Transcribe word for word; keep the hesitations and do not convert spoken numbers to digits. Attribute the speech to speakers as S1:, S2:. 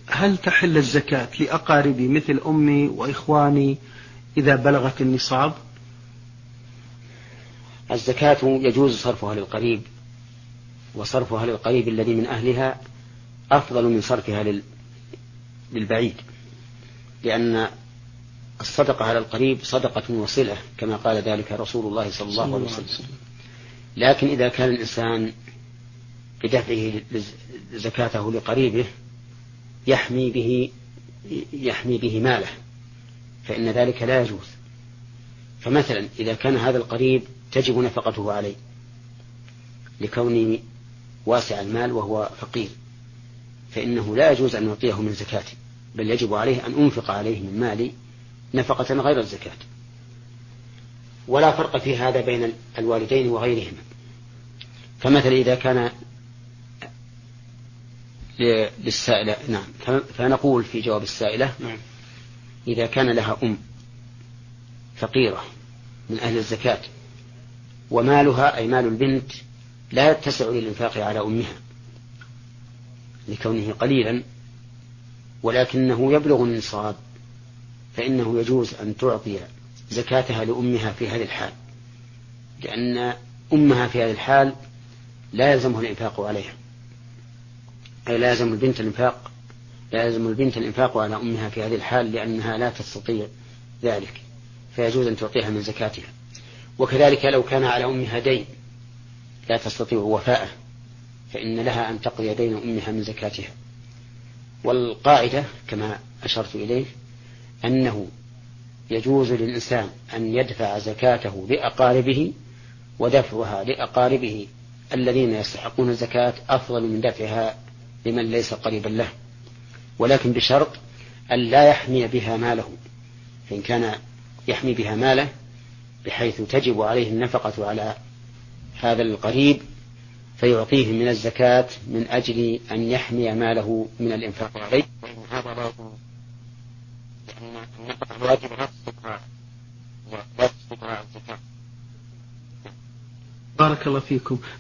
S1: هل تحل الزكاة لأقاربي مثل أمي وإخواني إذا بلغت النصاب؟
S2: الزكاة يجوز صرفها للقريب، وصرفها للقريب الذي من أهلها أفضل من صرفها للبعيد، لأن الصدقة على القريب صدقة وصلة كما قال ذلك رسول الله صلى الله عليه وسلم. لكن إذا كان الإنسان بدفعه زكاته لقريبه يحمي به يحمي به ماله فإن ذلك لا يجوز. فمثلا إذا كان هذا القريب تجب نفقته عليه لكونه واسع المال وهو فقير، فإنه لا يجوز أن يعطيه من زكاته، بل يجب عليه أن أنفق عليه من مالي نفقة غير الزكاة. ولا فرق في هذا بين الوالدين وغيرهما. فمثلا إذا كان للسائلة، نعم، فنقول في جواب السائلة إذا كان لها أم فقيرة من أهل الزكاة ومالها أي مال البنت لا يتسع للإنفاق على أمها لكونه قليلا ولكنه يبلغ النصاب، فإنه يجوز أن تعطي زكاتها لأمها في هذه الحال، لأن أمها في هذه الحال لا يلزمه الإنفاق عليها، أي لا يلزم البنت الإنفاق لا يلزم البنت الإنفاق على أمها في هذه الحال لأنها لا تستطيع ذلك، فيجوز أن تعطيها من زكاتها. وكذلك لو كان على أمها دين لا تستطيع وفاءه فإن لها أن تقضي دين أمها من زكاتها. والقاعدة كما أشرت إليه أنه يجوز للإنسان أن يدفع زكاته لأقاربه، ودفعها لأقاربه الذين يستحقون الزكاة أفضل من دفعها لمن ليس قريبا له، ولكن بشرط أن لا يحمي بها ماله. فإن كان يحمي بها ماله بحيث تجب عليه النفقة على هذا القريب فيعطيه من الزكاة من أجل أن يحمي ماله من الإنفاق عليه. هذا لا يجوز لأن النفقة الواجبة لا تستطيع الزكاة.
S1: بارك الله فيكم.